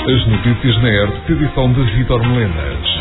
As notícias na ERTE, edição de Vítor Melenas.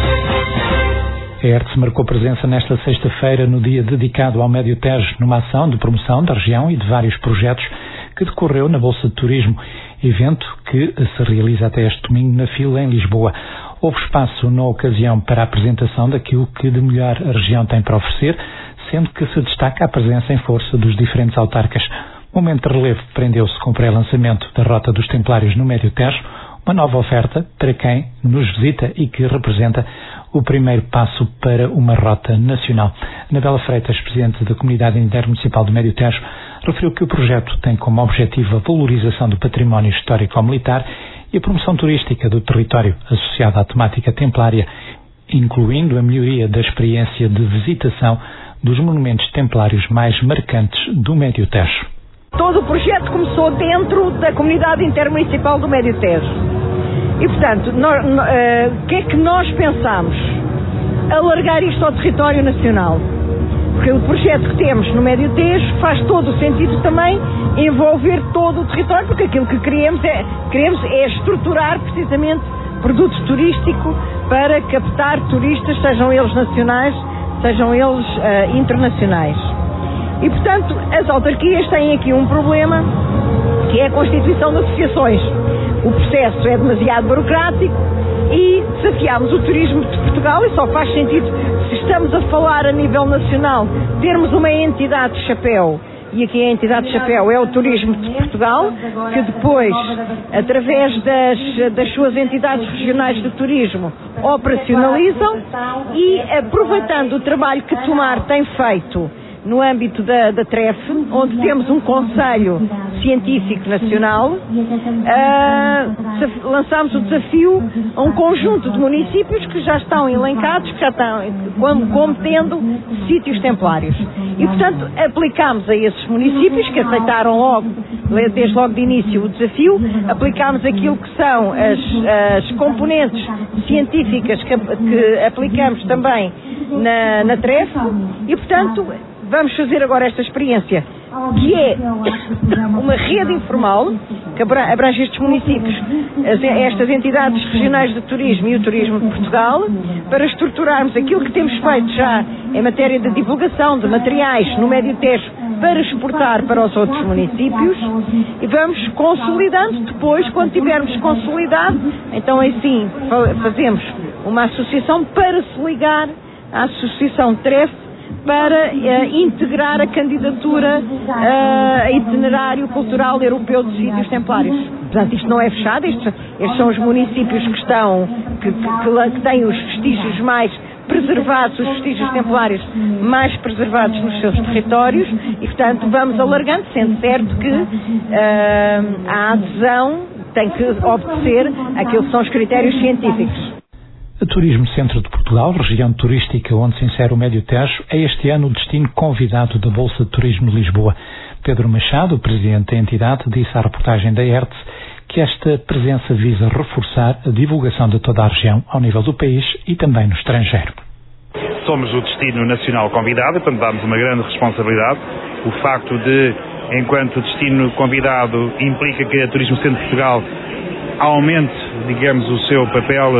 A ERTE marcou presença nesta sexta-feira no dia dedicado ao Médio Tejo, numa ação de promoção da região e de vários projetos que decorreu na Bolsa de Turismo, evento que se realiza até este domingo na Fila, em Lisboa. Houve espaço na ocasião para a apresentação daquilo que de melhor a região tem para oferecer, sendo que se destaca a presença em força dos diferentes autarcas. O momento de relevo prendeu-se com o pré-lançamento da Rota dos Templários no Médio Tejo, uma nova oferta para quem nos visita e que representa o primeiro passo para uma rota nacional. Anabela Freitas, presidente da Comunidade Intermunicipal do Médio Tejo, referiu que o projeto tem como objetivo a valorização do património histórico-militar e a promoção turística do território associada à temática templária, incluindo a melhoria da experiência de visitação dos monumentos templários mais marcantes do Médio Tejo. Todo o projeto começou dentro da Comunidade Intermunicipal do Médio Tejo. E, portanto, o que é que nós pensamos? Alargar isto ao território nacional. Porque o projeto que temos no Médio Tejo faz todo o sentido também envolver todo o território, porque aquilo que queremos é estruturar precisamente produto turístico para captar turistas, sejam eles nacionais, sejam eles internacionais. E, portanto, as autarquias têm aqui um problema, que é a constituição de associações. O processo é demasiado burocrático e desafiámos o turismo de Portugal, e só faz sentido, se estamos a falar a nível nacional, termos uma entidade de chapéu. E aqui a entidade de chapéu é o Turismo de Portugal, que depois, através das suas entidades regionais de turismo, operacionalizam e, aproveitando o trabalho que Tomar tem feito no âmbito da TREF, onde temos um Conselho Científico Nacional, lançámos o desafio a um conjunto de municípios que já estão elencados, que já estão como tendo sítios templários. E, portanto, aplicámos a esses municípios, que aceitaram logo, desde logo de início, o desafio, aplicámos aquilo que são as componentes científicas que aplicamos também na TREF e, portanto, vamos fazer agora esta experiência, que é uma rede informal que abrange estes municípios, estas entidades regionais de turismo e o Turismo de Portugal, para estruturarmos aquilo que temos feito já em matéria de divulgação de materiais no Médio Tejo para exportar para os outros municípios, e vamos consolidando depois, quando tivermos consolidado, então assim fazemos uma associação para se ligar à Associação TREF, para integrar a candidatura a itinerário cultural europeu de sítios templários. Portanto, isto não é fechado, estes são os municípios que têm os vestígios mais preservados, os vestígios templários mais preservados nos seus territórios e, portanto, vamos alargando, sendo certo que a adesão tem que obedecer àquilo que são os critérios científicos. A Turismo Centro de Portugal, região turística onde se insere o Médio Tejo, é este ano o destino convidado da Bolsa de Turismo de Lisboa. Pedro Machado, o presidente da entidade, disse à reportagem da ERTE que esta presença visa reforçar a divulgação de toda a região ao nível do país e também no estrangeiro. Somos o destino nacional convidado, portanto damos uma grande responsabilidade. O facto de, enquanto destino convidado, implica que a Turismo Centro de Portugal aumente, digamos, o seu papel,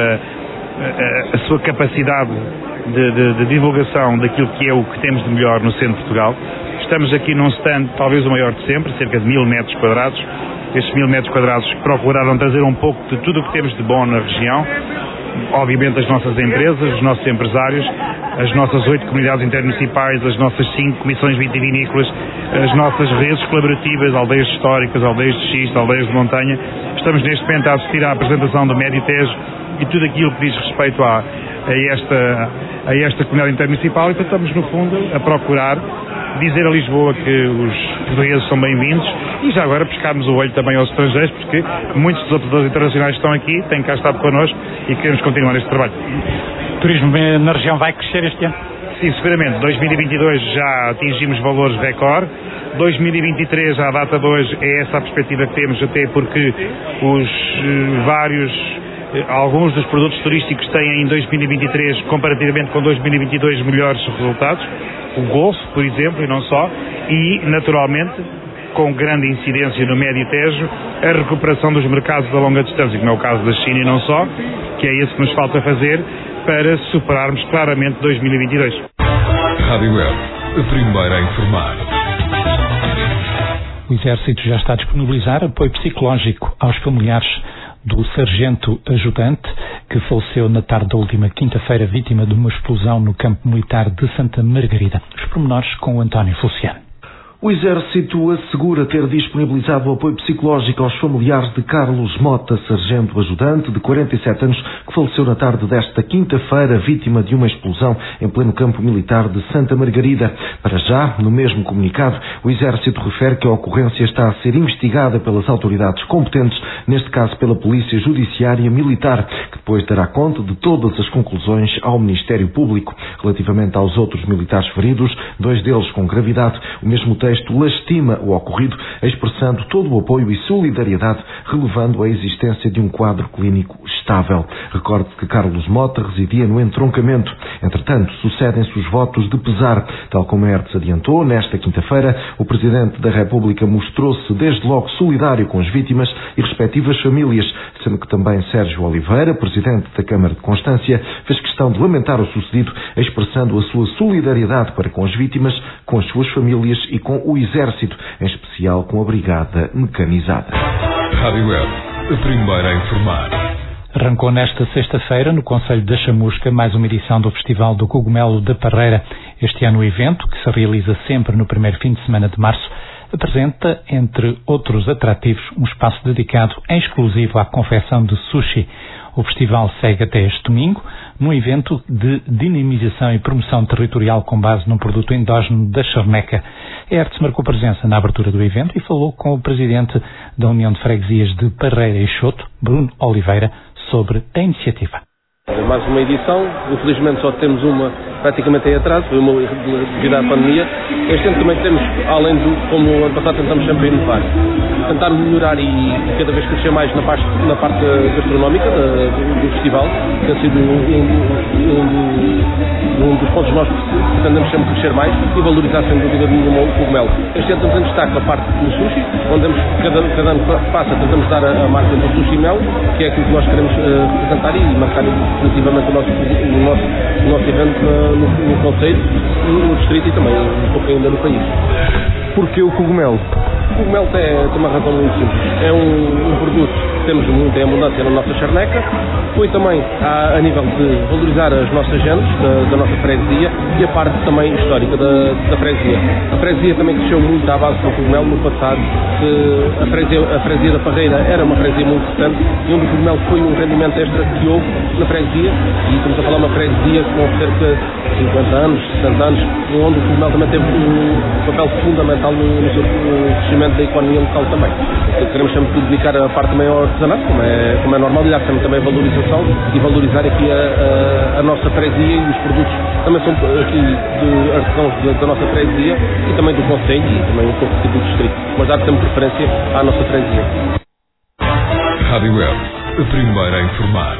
a sua capacidade de divulgação daquilo que é o que temos de melhor no centro de Portugal. Estamos aqui num stand, talvez o maior de sempre, cerca de 1000 metros quadrados. Estes 1000 metros quadrados procuraram trazer um pouco de tudo o que temos de bom na região. Obviamente as nossas empresas, os nossos empresários, as nossas 8 comunidades intermunicipais, as nossas 5 comissões vitivinícolas, as nossas redes colaborativas, aldeias históricas, aldeias de xisto, aldeias de montanha. Estamos neste momento a assistir à apresentação do Médio Tejo e tudo aquilo que diz respeito a esta comunidade intermunicipal, e portanto estamos no fundo a procurar dizer a Lisboa que os portugueses são bem-vindos e já agora pescarmos o olho também aos estrangeiros, porque muitos dos operadores internacionais estão aqui, têm cá estado connosco e queremos continuar este trabalho. O turismo na região vai crescer este ano? Sim, seguramente. 2022 já atingimos valores recorde. 2023, à data de hoje, é essa a perspectiva que temos, até porque alguns dos produtos turísticos têm em 2023, comparativamente com 2022, melhores resultados. O golfe, por exemplo, e não só. E, naturalmente, com grande incidência no Médio Tejo, a recuperação dos mercados da longa distância, como é o caso da China e não só, que é isso que nos falta fazer para superarmos claramente 2022. Rádio Web, a primeira a informar. O Exército já está a disponibilizar apoio psicológico aos familiares do sargento ajudante que faleceu na tarde da última quinta-feira, vítima de uma explosão no campo militar de Santa Margarida. Os pormenores com o António Feliciano. O Exército assegura ter disponibilizado o apoio psicológico aos familiares de Carlos Mota, sargento ajudante de 47 anos, que faleceu na tarde desta quinta-feira, vítima de uma explosão em pleno campo militar de Santa Margarida. Para já, no mesmo comunicado, o Exército refere que a ocorrência está a ser investigada pelas autoridades competentes, neste caso pela Polícia Judiciária Militar, que depois dará conta de todas as conclusões ao Ministério Público. Relativamente aos outros militares feridos, 2 deles com gravidade, o mesmo texto lastima o ocorrido, expressando todo o apoio e solidariedade, relevando a existência de um quadro clínico estável. Recorde que Carlos Mota residia no entroncamento. Entretanto, sucedem-se os votos de pesar. Tal como a ERTS adiantou, nesta quinta-feira, o Presidente da República mostrou-se desde logo solidário com as vítimas e respectivas famílias, sendo que também Sérgio Oliveira, Presidente da Câmara de Constância, fez questão de lamentar o sucedido, expressando a sua solidariedade para com as vítimas, com as suas famílias e com o Exército, em especial com a Brigada Mecanizada. Rádio Web, a primeira a informar. Arrancou nesta sexta-feira, no Concelho da Chamusca, mais uma edição do Festival do Cogumelo da Parreira. Este ano o evento, que se realiza sempre no primeiro fim de semana de março, apresenta, entre outros atrativos, um espaço dedicado em exclusivo à confecção de sushi. O festival segue até este domingo, num evento de dinamização e promoção territorial com base num produto endógeno da charneca. A ERTS marcou presença na abertura do evento e falou com o presidente da União de Freguesias de Parreira e Choto, Bruno Oliveira, sobre a iniciativa. Mais uma edição, infelizmente só temos uma praticamente em atraso, foi uma devido à pandemia. Este ano também temos, além do, como o ano passado tentamos sempre inovar, tentar melhorar e cada vez crescer mais na parte gastronómica do festival, que tem sido um dos pontos nós tentamos sempre crescer mais e valorizar sem dúvida nenhuma o cogumelo. Este ano temos em destaque a parte do sushi, onde cada ano passa, tentamos dar a marca do sushi mel, que é aquilo que nós queremos representar e marcar definitivamente o nosso evento no conceito, no distrito e também um pouco ainda no país. Porquê o cogumelo? O cogumelo tem uma razão muito simples. É um produto que temos muito em abundância na nossa charneca. Foi também a nível de valorizar as nossas gentes da nossa freguesia e a parte também histórica da freguesia. A freguesia também cresceu muito à base do cogumelo no passado. A freguesia da Parreira era uma freguesia muito recente e onde o cogumelo foi um rendimento extra que houve na freguesia, e estamos a falar de uma freguesia com cerca de 50 anos, 60 anos, onde o cogumelo também teve um papel fundamental no seu crescimento da economia local também. Queremos sempre dedicar a parte também ao artesanato, como é normal, e dar sempre também a valorização e valorizar aqui a nossa freguesia, e os produtos também são aqui de artesãos da nossa freguesia e também do concelho e também um pouco do distrito, mas dar sempre preferência à nossa freguesia. Rádio Web, a primeira a informar.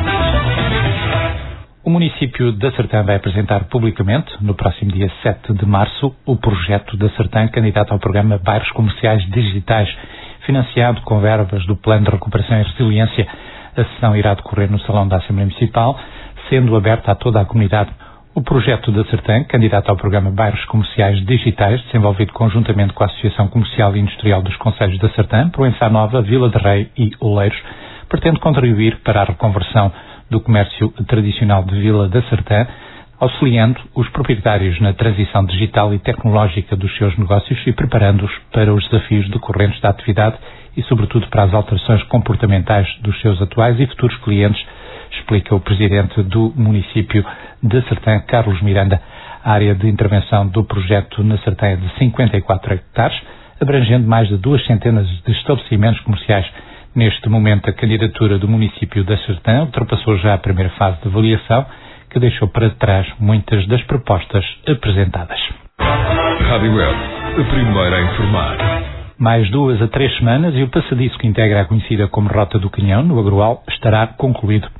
O município da Sertã vai apresentar publicamente, no próximo dia 7 de março, o projeto da Sertã candidato ao programa Bairros Comerciais Digitais, financiado com verbas do Plano de Recuperação e Resiliência. A sessão irá decorrer no Salão da Assembleia Municipal, sendo aberta a toda a comunidade. O projeto da Sertã, candidato ao programa Bairros Comerciais Digitais, desenvolvido conjuntamente com a Associação Comercial e Industrial dos Concelhos da Sertã, Proença Nova, Vila de Rei e Oleiros, pretende contribuir para a reconversão do comércio tradicional de Vila da Sertã, auxiliando os proprietários na transição digital e tecnológica dos seus negócios e preparando-os para os desafios decorrentes da atividade e, sobretudo, para as alterações comportamentais dos seus atuais e futuros clientes, explica o presidente do município de Sertã, Carlos Miranda. A área de intervenção do projeto na Sertã é de 54 hectares, abrangendo mais de 200 de estabelecimentos comerciais. Neste momento, a candidatura do município da Sertã ultrapassou já a primeira fase de avaliação, que deixou para trás muitas das propostas apresentadas. Rádio Web, a primeira a informar. Mais 2 a 3 semanas e o passadiço que integra a conhecida como Rota do Canhão, no Agroal, estará concluído.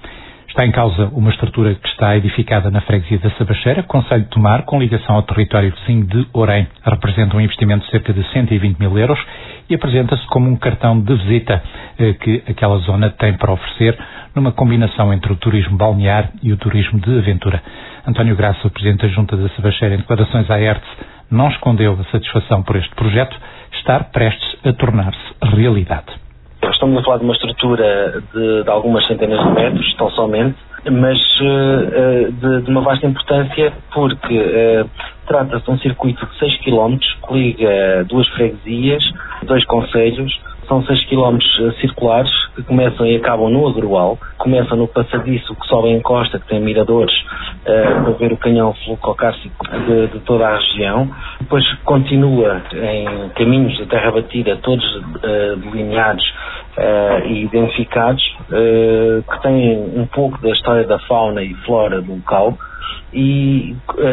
Está em causa uma estrutura que está edificada na freguesia da Sabacheira, concelho de Tomar, com ligação ao território vizinho de Orém. Representa um investimento de cerca de 120 mil euros e apresenta-se como um cartão de visita que aquela zona tem para oferecer, numa combinação entre o turismo balnear e o turismo de aventura. António Graça, o Presidente da Junta da Sabacheira, em declarações à ERTS, não escondeu a satisfação por este projeto estar prestes a tornar-se realidade. Estamos a falar de uma estrutura de algumas centenas de metros, tão somente, mas de uma vasta importância, porque trata-se de um circuito de 6 km que liga 2 freguesias, 2 concelhos. São 6 km circulares que começam e acabam no Agrual, começam no passadiço que sobe em costa, que tem miradores para ver o canhão flucocárcico de toda a região. Depois continua em caminhos de terra batida, todos delineados e identificados, que têm um pouco da história da fauna e flora do local, e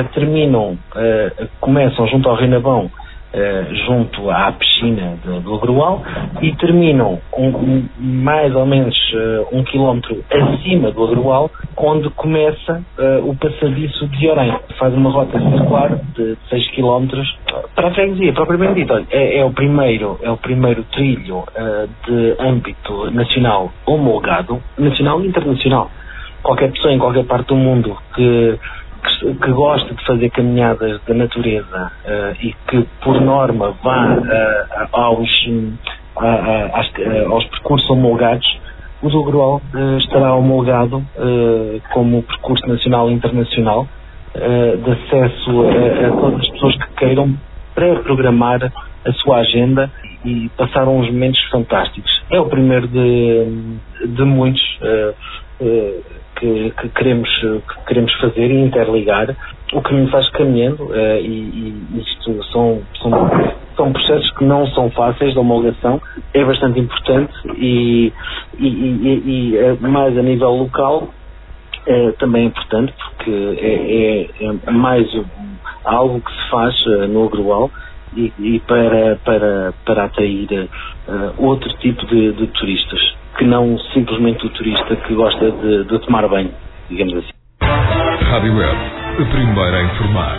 começam junto ao Renabão, junto à piscina do Agrual, e terminam mais ou menos 1 quilómetro acima do Agrual, onde começa o passadiço de Orém. Faz uma rota circular de 6 quilómetros para a freguesia, propriamente dito. É o primeiro trilho de âmbito nacional homologado, nacional e internacional. Qualquer pessoa em qualquer parte do mundo que gosta de fazer caminhadas da natureza e que, por norma, vá aos percursos homologados, o do Agrual estará homologado como percurso nacional e internacional, de acesso a todas as pessoas que queiram pré-programar a sua agenda e passar uns momentos fantásticos. É o primeiro de muitos que queremos fazer e interligar, o que me faz caminhando, e isto são processos que não são fáceis de homologação, é bastante importante e mais a nível local também é importante, porque é mais algo que se faz no Agrual e para atrair outro tipo de turistas, que não simplesmente o turista que gosta de tomar banho, digamos assim. Rádio Web, a primeira a informar.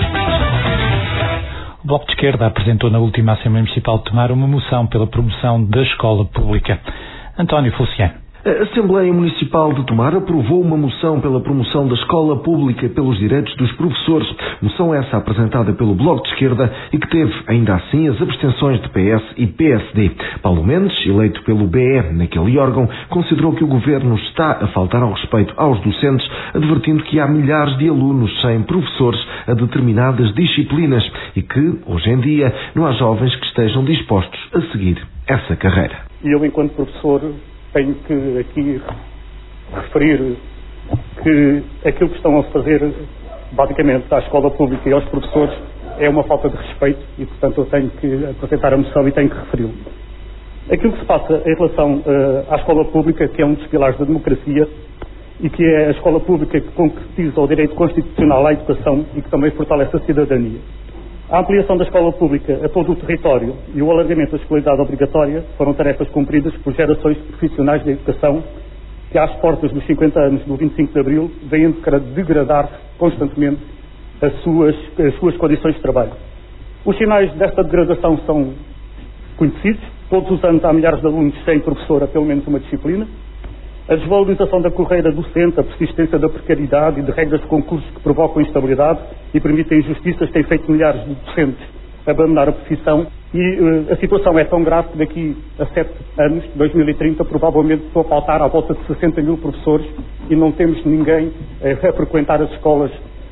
O Bloco de Esquerda apresentou na última Assembleia Municipal de Tomar uma moção pela promoção da escola pública. António Feliciano. A Assembleia Municipal de Tomar aprovou uma moção pela promoção da escola pública pelos direitos dos professores. Moção essa apresentada pelo Bloco de Esquerda e que teve, ainda assim, as abstenções de PS e PSD. Paulo Mendes, eleito pelo BE naquele órgão, considerou que o Governo está a faltar ao respeito aos docentes, advertindo que há milhares de alunos sem professores a determinadas disciplinas e que, hoje em dia, não há jovens que estejam dispostos a seguir essa carreira. E eu, enquanto professor, tenho que aqui referir que aquilo que estão a fazer, basicamente, à escola pública e aos professores é uma falta de respeito e, portanto, eu tenho que apresentar a moção e tenho que referi-lo. Aquilo que se passa em relação à escola pública, que é um dos pilares da democracia e que é a escola pública que concretiza o direito constitucional à educação e que também fortalece a cidadania. A ampliação da escola pública a todo o território e o alargamento da escolaridade obrigatória foram tarefas cumpridas por gerações de profissionais da educação que, às portas dos 50 anos do 25 de Abril, vêm degradar constantemente as suas condições de trabalho. Os sinais desta degradação são conhecidos. Todos os anos há milhares de alunos sem professor a pelo menos uma disciplina. A desvalorização da carreira docente, a persistência da precariedade e de regras de concursos que provocam instabilidade e permitem injustiças têm feito milhares de docentes abandonar a profissão e a situação é tão grave que daqui a 7 anos, 2030, provavelmente vão faltar à volta de 60 mil professores e não temos ninguém a frequentar as escolas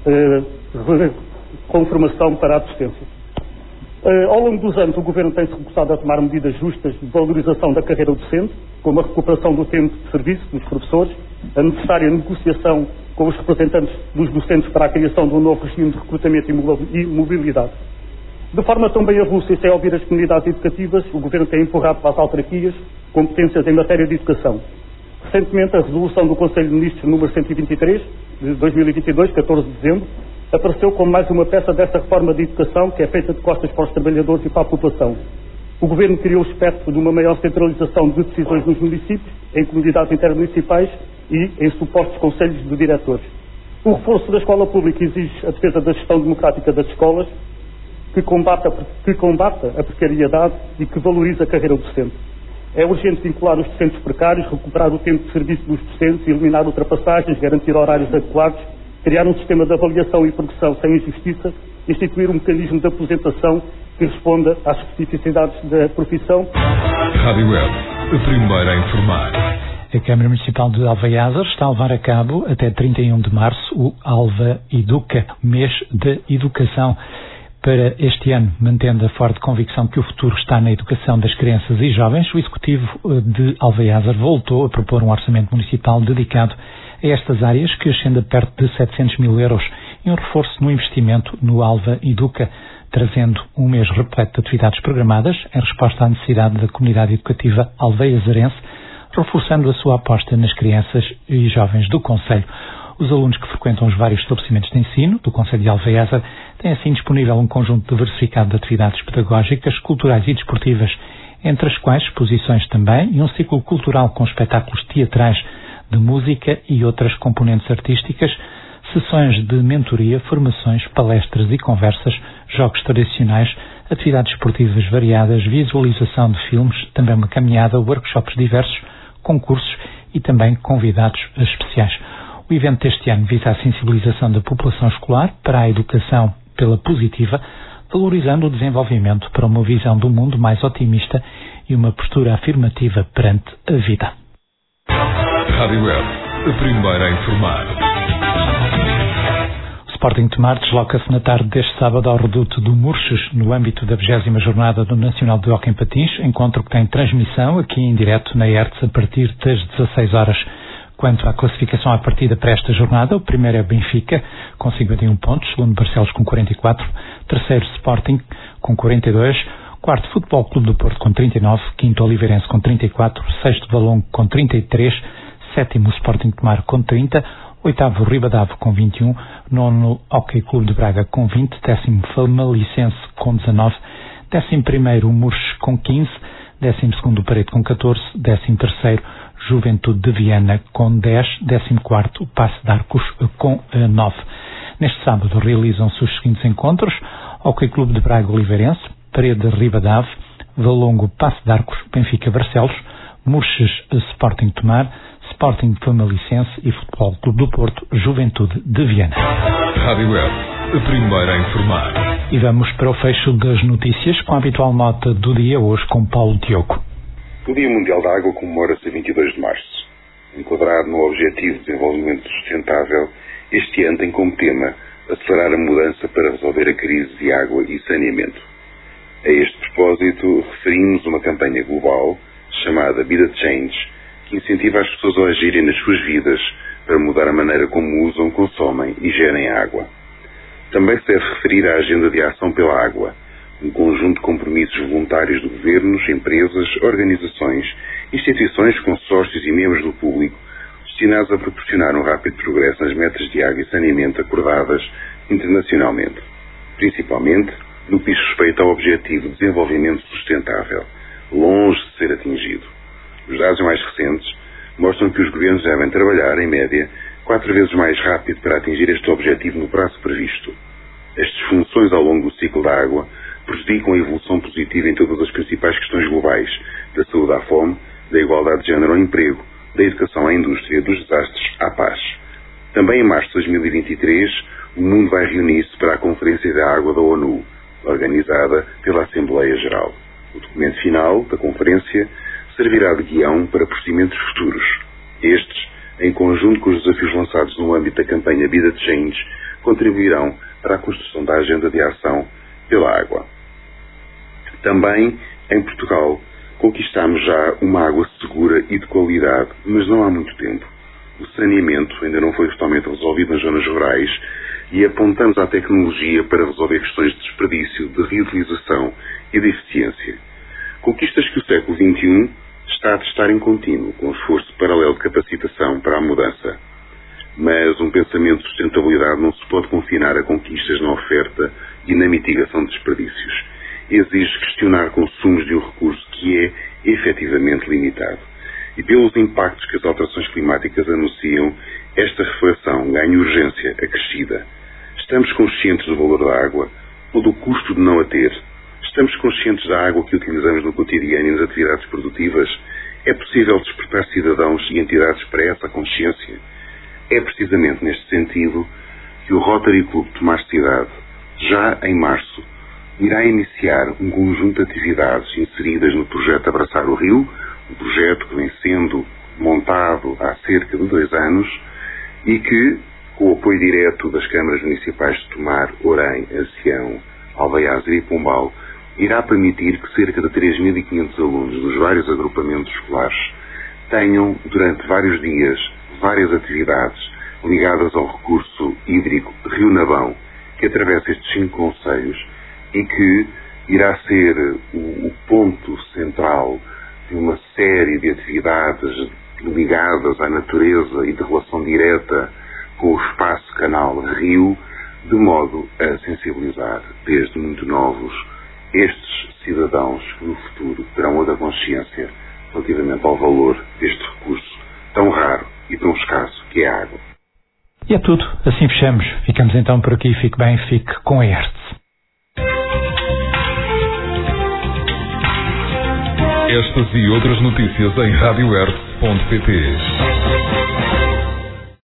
com formação para a assistência. Ao longo dos anos, o Governo tem-se recusado a tomar medidas justas de valorização da carreira docente, como a recuperação do tempo de serviço dos professores, a necessária negociação com os representantes dos docentes para a criação de um novo regime de recrutamento e mobilidade. De forma tão bem avulsa e sem ouvir as comunidades educativas, o Governo tem empurrado para as autarquias competências em matéria de educação. Recentemente, a resolução do Conselho de Ministros número 123, de 2022, 14 de dezembro, apareceu como mais uma peça dessa reforma de educação que é feita de costas para os trabalhadores e para a população. O Governo criou o espectro de uma maior centralização de decisões nos municípios, em comunidades intermunicipais e em supostos conselhos de diretores. O reforço da escola pública exige a defesa da gestão democrática das escolas, que combata a precariedade e que valoriza a carreira docente. É urgente vincular os docentes precários, recuperar o tempo de serviço dos docentes, eliminar ultrapassagens, garantir horários adequados, criar um sistema de avaliação e progressão sem injustiça, instituir um mecanismo de aposentação que responda às especificidades da profissão. Rádio Web, a primeira a informar. A Câmara Municipal de Alvaiázar está a levar a cabo, até 31 de março, o Alva Educa, mês de educação. Para este ano, mantendo a forte convicção que o futuro está na educação das crianças e jovens, o Executivo de Alvaiázar voltou a propor um orçamento municipal dedicado a estas áreas, que ascende a perto de 700 mil euros, e um reforço no investimento no Alva Educa, trazendo um mês repleto de atividades programadas em resposta à necessidade da comunidade educativa alvaiazarense, reforçando a sua aposta nas crianças e jovens do concelho. Os alunos que frequentam os vários estabelecimentos de ensino do concelho de Alvaiázar têm assim disponível um conjunto diversificado de atividades pedagógicas, culturais e desportivas, entre as quais exposições também e um ciclo cultural com espetáculos teatrais, de música e outras componentes artísticas, sessões de mentoria, formações, palestras e conversas, jogos tradicionais, atividades esportivas variadas, visualização de filmes, também uma caminhada, workshops diversos, concursos e também convidados especiais. O evento deste ano visa a sensibilização da população escolar para a educação pela positiva, valorizando o desenvolvimento para uma visão do mundo mais otimista e uma postura afirmativa perante a vida. Rádio Web, a primeira a informar. O Sporting Tomar desloca-se na tarde deste sábado ao reduto do Murches, no âmbito da 20ª jornada do Nacional de Hóquei em Patins, encontro que tem transmissão aqui em direto na ERTS a partir das 16 horas. Quanto à classificação à partida para esta jornada, o primeiro é Benfica, com 51 pontos, segundo Barcelos com 44, terceiro Sporting com 42, quarto Futebol Clube do Porto com 39, quinto Oliveirense com 34, sexto Valongo com 33, sétimo Sporting Tomar com 30, oitavo Ribadavia com 21, nono Hóquei Clube de Braga com 20, décimo Famaliccense com 19, décimo primeiro Murches com 15, décimo segundo Paredes com 14, décimo terceiro Juventude de Viana com 10, 14º Paço de Arcos com 9. Neste sábado realizam-se os seguintes encontros: Hóquei Clube de Braga Oliveirense, Paredes Ribadavia, Valongo Paço de Arcos, Benfica Barcelos, Murches Sporting Tomar, Sporting Famaliccense e Futebol Clube do Porto Juventude de Viana. Rádio Web, a primeira a informar. E vamos para o fecho das notícias com a habitual nota do dia, hoje com Paulo Diogo. O Dia Mundial da Água comemora-se a 22 de março. Enquadrado no Objetivo de Desenvolvimento Sustentável, este ano tem como tema acelerar a mudança para resolver a crise de água e saneamento. A este propósito, referimos uma campanha global chamada Be The Change, que incentiva as pessoas a agirem nas suas vidas para mudar a maneira como usam, consomem e gerem água. Também se deve referir à Agenda de Ação pela Água, um conjunto de compromissos voluntários de governos, empresas, organizações, instituições, consórcios e membros do público, destinados a proporcionar um rápido progresso nas metas de água e saneamento acordadas internacionalmente, principalmente no que diz respeito ao Objetivo de Desenvolvimento Sustentável, longe de ser atingido. Os dados mais recentes mostram que os governos devem trabalhar, em média, 4 vezes mais rápido para atingir este objetivo no prazo previsto. As disfunções ao longo do ciclo da água prejudicam a evolução positiva em todas as principais questões globais, da saúde à fome, da igualdade de género ao emprego, da educação à indústria, dos desastres à paz. Também em março de 2023, o mundo vai reunir-se para a Conferência da Água da ONU, organizada pela Assembleia Geral. O documento final da conferência servirá de guião para procedimentos futuros. Estes, em conjunto com os desafios lançados no âmbito da campanha Be The Change, contribuirão para a construção da Agenda de Ação pela Água. Também, em Portugal, conquistamos já uma água segura e de qualidade, mas não há muito tempo. O saneamento ainda não foi totalmente resolvido nas zonas rurais e apontamos à tecnologia para resolver questões de desperdício, de reutilização e de eficiência. Conquistas que o século XXI está a testar em contínuo, com esforço paralelo de capacitação para a mudança. Mas um pensamento de sustentabilidade não se pode confinar a conquistas na oferta e na mitigação de desperdícios. exige questionar consumos de um recurso que é efetivamente limitado. E pelos impactos que as alterações climáticas anunciam, esta reflexão ganha urgência acrescida. Estamos conscientes do valor da água ou do custo de não a ter? Estamos conscientes da água que utilizamos no cotidiano e nas atividades produtivas? É possível despertar cidadãos e entidades para essa consciência? É precisamente neste sentido que o Rotary Clube de Tomar Cidade, já em março, irá iniciar um conjunto de atividades inseridas no projeto Abraçar o Rio, um projeto que vem sendo montado há cerca de 2 anos e que, com o apoio direto das câmaras municipais de Tomar, Orém, Ancião, Alveiazer e Pombal, irá permitir que cerca de 3.500 alunos dos vários agrupamentos escolares tenham, durante vários dias, várias atividades ligadas ao recurso hídrico Rio Nabão, que atravessa estes 5 concelhos e que irá ser o ponto central de uma série de atividades ligadas à natureza e de relação direta com o espaço canal Rio, de modo a sensibilizar desde muito novos estes cidadãos que no futuro terão outra consciência relativamente ao valor deste recurso tão raro e tão escasso que é a água. E é tudo, assim fechamos. Ficamos então por aqui. Fique bem, fique com a ERTS. Estas e outras notícias em radioertz.pt.